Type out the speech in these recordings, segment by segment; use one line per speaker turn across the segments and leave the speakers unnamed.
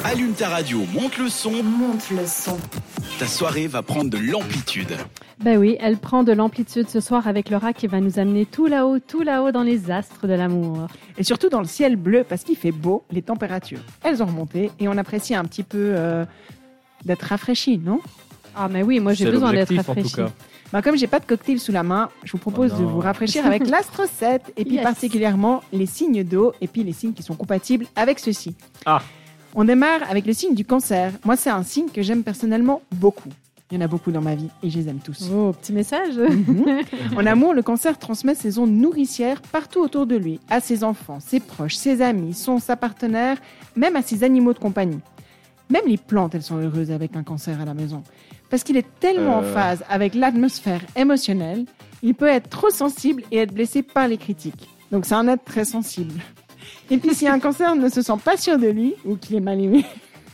Allume ta radio, monte le son.
Monte le son.
Ta soirée va prendre de l'amplitude.
Ben oui, elle prend de l'amplitude ce soir avec Laura qui va nous amener tout là-haut dans les astres de l'amour.
Et surtout dans le ciel bleu, parce qu'il fait beau, les températures, elles ont remonté et on apprécie un petit peu d'être rafraîchi, non ?
Ah mais oui, moi j'ai besoin d'être rafraîchi.
Comme j'ai pas de cocktail sous la main, je vous propose de vous rafraîchir avec l'astre 7 et puis particulièrement les signes d'eau et puis les signes qui sont compatibles avec ceux-ci. On démarre avec le signe du Cancer. Moi, c'est un signe que j'aime personnellement beaucoup. Il y en a beaucoup dans ma vie et je les aime tous.
Oh, petit message.
En amour, le Cancer transmet ses ondes nourricières partout autour de lui, à ses enfants, ses proches, ses amis, sa partenaire, même à ses animaux de compagnie. Même les plantes, elles sont heureuses avec un Cancer à la maison. Parce qu'il est tellement en phase avec l'atmosphère émotionnelle, il peut être trop sensible et être blessé par les critiques. Donc c'est un être très sensible. Et puis si un Cancer ne se sent pas sûr de lui, ou qu'il est mal aimé,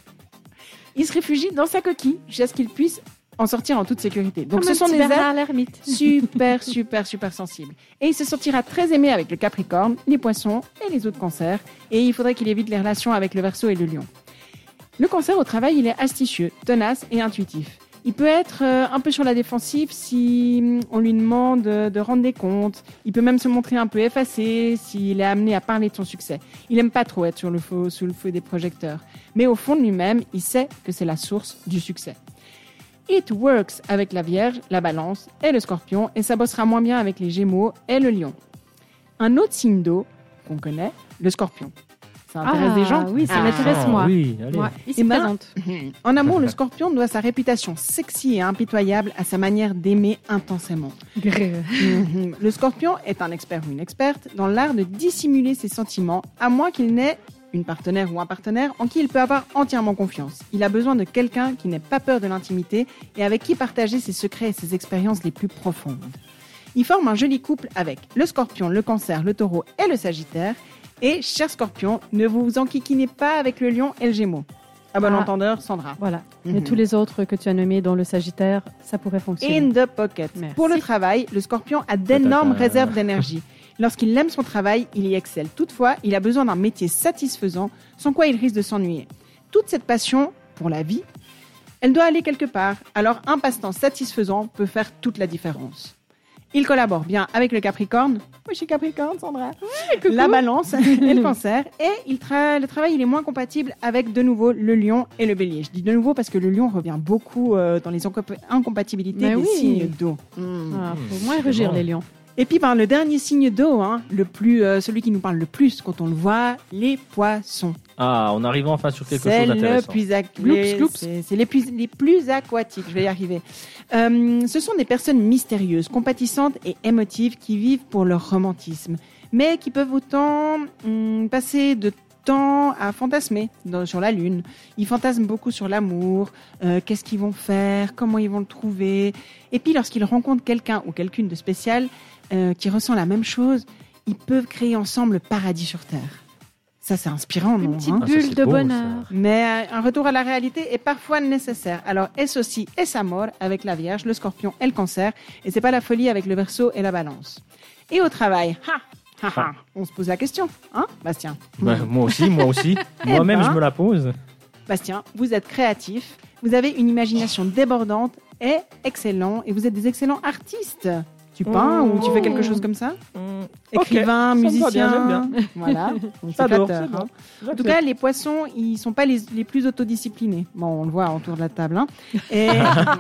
il se réfugie dans sa coquille jusqu'à ce qu'il puisse en sortir en toute sécurité. Donc ce sont des êtres super sensibles. Et il se sentira très aimé avec le Capricorne, les Poissons et les autres Cancers. Et il faudrait qu'il évite les relations avec le Verseau et le Lion. Le Cancer au travail, il est astucieux, tenace et intuitif. Il peut être un peu sur la défensive si on lui demande de rendre des comptes. Il peut même se montrer un peu effacé s'il est amené à parler de son succès. Il n'aime pas trop être sous le feu des projecteurs. Mais au fond de lui-même, il sait que c'est la source du succès. It works avec la Vierge, la Balance et le Scorpion et ça bossera moins bien avec les Gémeaux et le Lion. Un autre signe d'eau qu'on connaît, le Scorpion. Ça intéresse des gens ?
Oui, ça m'intéresse moi.
Oui, allez.
Ouais, il se présente.
En amour, le Scorpion doit sa réputation sexy et impitoyable à sa manière d'aimer intensément. Le Scorpion est un expert ou une experte dans l'art de dissimuler ses sentiments, à moins qu'il n'ait une partenaire ou un partenaire en qui il peut avoir entièrement confiance. Il a besoin de quelqu'un qui n'ait pas peur de l'intimité et avec qui partager ses secrets et ses expériences les plus profondes. Il forme un joli couple avec le Scorpion, le Cancer, le Taureau et le Sagittaire. Et, cher Scorpion, ne vous enquiquinez pas avec le Lion et le Gémeaux. À bon entendeur, Sandra.
Voilà. Et tous les autres que tu as nommés, dont le Sagittaire, ça pourrait fonctionner.
In the pocket.
Merci.
Pour le travail, le Scorpion a d'énormes réserves d'énergie. Lorsqu'il aime son travail, il y excelle. Toutefois, il a besoin d'un métier satisfaisant, sans quoi il risque de s'ennuyer. Toute cette passion pour la vie, elle doit aller quelque part. Alors, un passe-temps satisfaisant peut faire toute la différence. Il collabore bien avec le Capricorne. Moi, je suis Capricorne, Sandra. La Balance et le Cancer. Et le travail, il est moins compatible avec, de nouveau, le Lion et le Bélier. Je dis de nouveau parce que le Lion revient beaucoup dans les incompatibilités des signes d'eau.
Faut moins rugir les lions.
Et puis, le dernier signe d'eau, celui qui nous parle le plus quand on le voit, les Poissons.
Ah, on arrive enfin sur quelque chose d'intéressant.
C'est les plus aquatiques, je vais y arriver. Ce sont des personnes mystérieuses, compatissantes et émotives qui vivent pour leur romantisme, mais qui peuvent autant passer de temps à fantasmer sur la Lune. Ils fantasment beaucoup sur l'amour, qu'est-ce qu'ils vont faire, comment ils vont le trouver. Et puis, lorsqu'ils rencontrent quelqu'un ou quelqu'une de spécial qui ressent la même chose, ils peuvent créer ensemble le paradis sur Terre. Ça, c'est inspirant, non ?
Une petite bulle de bonheur.
Mais un retour à la réalité est parfois nécessaire. Alors, es aussi es amor avec la Vierge, le Scorpion et le Cancer. Et c'est pas la folie avec le Verseau et la Balance. Et au travail, on se pose la question, hein, Bastien ?
Moi aussi. Moi-même, je me la pose.
Bastien, vous êtes créatif, vous avez une imagination débordante et excellent. Et vous êtes des excellents artistes. Tu peins ou tu fais quelque chose comme ça ? Écrivain, musicien,
j'aime bien.
Voilà,
J'adore.
En tout cas, les Poissons, ils sont pas les plus autodisciplinés. Bon, on le voit autour de la table. Hein. Et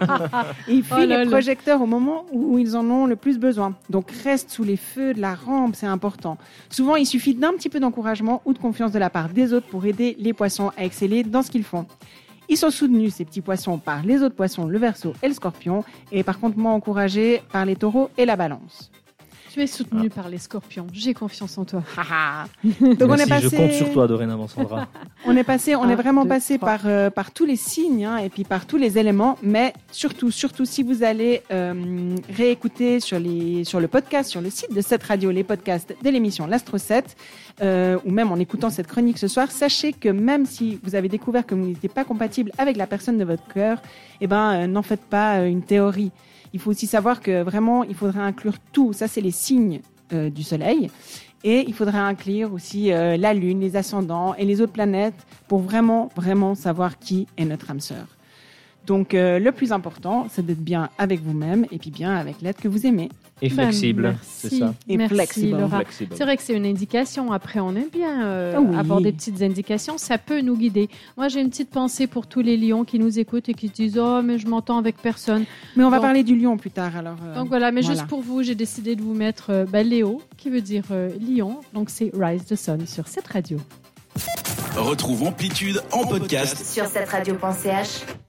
ils fuient les projecteurs au moment où ils en ont le plus besoin. Donc, reste sous les feux de la rampe, c'est important. Souvent, il suffit d'un petit peu d'encouragement ou de confiance de la part des autres pour aider les Poissons à exceller dans ce qu'ils font. Ils sont soutenus, ces petits poissons, par les autres poissons, le Verseau et le Scorpion, et par contre moins encouragés par les Taureaux et la Balance.
Tu es soutenu par les Scorpions. J'ai confiance en toi.
Donc
je compte sur toi dorénavant, Sandra.
On est vraiment passé par tous les signes et puis par tous les éléments, mais surtout si vous allez réécouter sur le podcast, sur le site de cette radio, les podcasts de l'émission l'Astro 7, ou même en écoutant cette chronique ce soir, sachez que même si vous avez découvert que vous n'étiez pas compatible avec la personne de votre cœur, n'en faites pas une théorie. Il faut aussi savoir que vraiment, il faudrait inclure tout. Ça, c'est les signes du soleil. Et il faudrait inclure aussi la Lune, les ascendants et les autres planètes pour vraiment, vraiment savoir qui est notre âme sœur. Donc, le plus important, c'est d'être bien avec vous-même et puis bien avec l'être que vous aimez.
Et flexible,
merci.
c'est ça.
Et
Merci,
flexible.
Laura.
Flexible.
C'est vrai que c'est une indication. Après, on aime bien
Oui.
avoir des petites indications. Ça peut nous guider. Moi, j'ai une petite pensée pour tous les lions qui nous écoutent et qui se disent « Oh, mais je m'entends avec personne. »
Mais on va
Donc-
parler du lion plus tard. Alors,
Donc voilà, mais
voilà.
juste pour vous, j'ai décidé de vous mettre Léo, qui veut dire lion. Donc c'est Rise the Sun sur cette radio.
Retrouve Amplitude en podcast
Sur cette radio.ch.